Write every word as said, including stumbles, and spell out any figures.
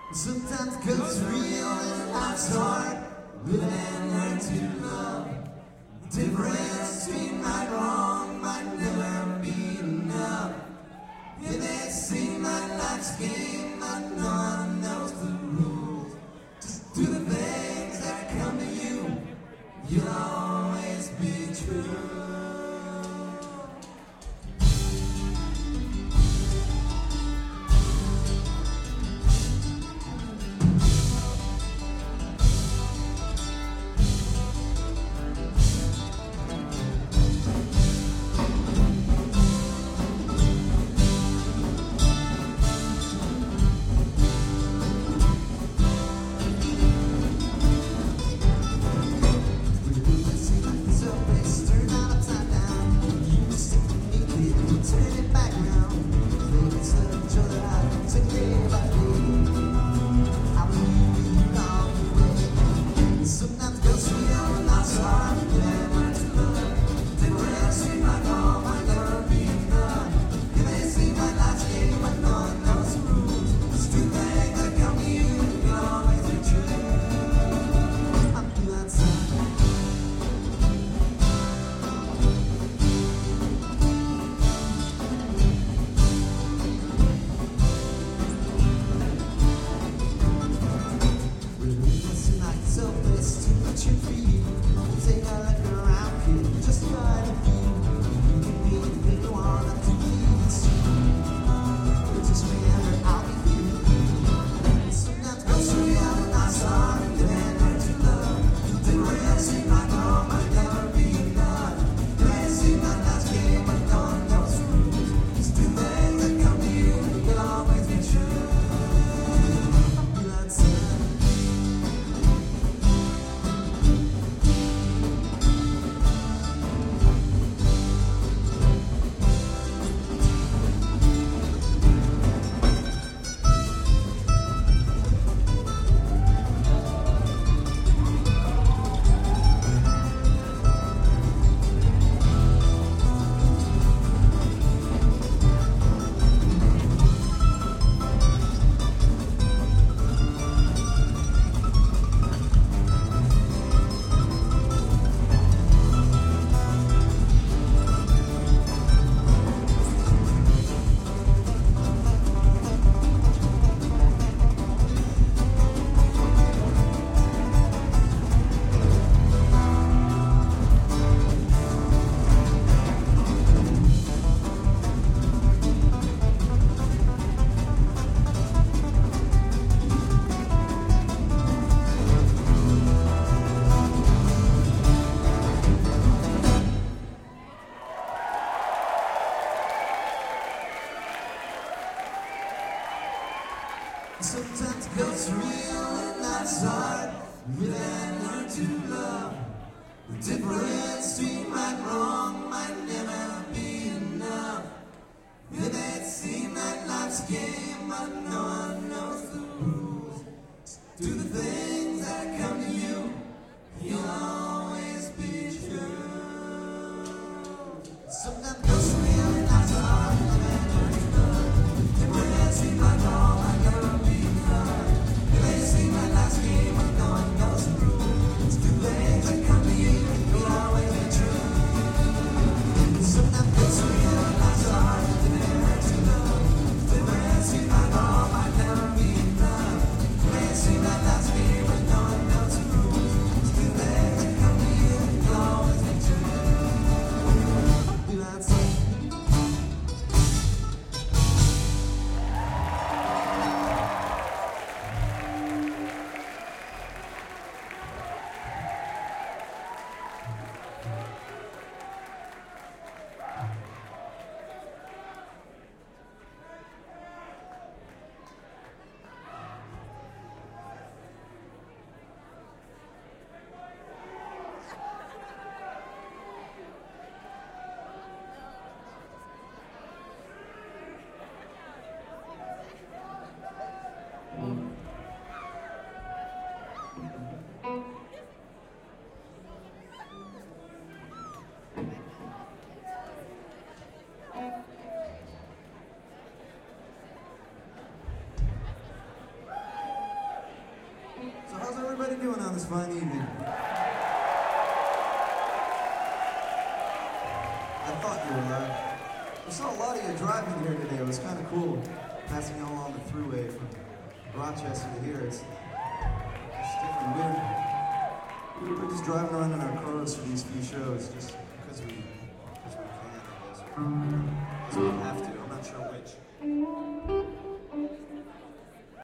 Sometimes it goes real and life's hard, but then learn to love. Difference between right and wrong might never be enough. It may seem like life's a game, but no one knows the rules. Just do the things that come to you, you'll always be true. Sometimes it goes real and life's hard, but then learn to love. The difference between right and wrong might never be enough. It may seem like life's a game, but no one knows the rules. Do the things that come to you, you'll always be true. Sometimes it goes real and life's hard, but then learn to love. The difference between right and wrong might never be enough. It may seem like life's a game, but no one knows the rules. Do the things that come to you, you'll always be true. everybody doing on this fine evening? I thought you were alive. I saw a lot of you driving here today. It was kind of cool, passing you all along the thruway from Rochester to here. It's, it's different. We're, we're just driving around in our cars for these few shows, just because we, because we can, I guess.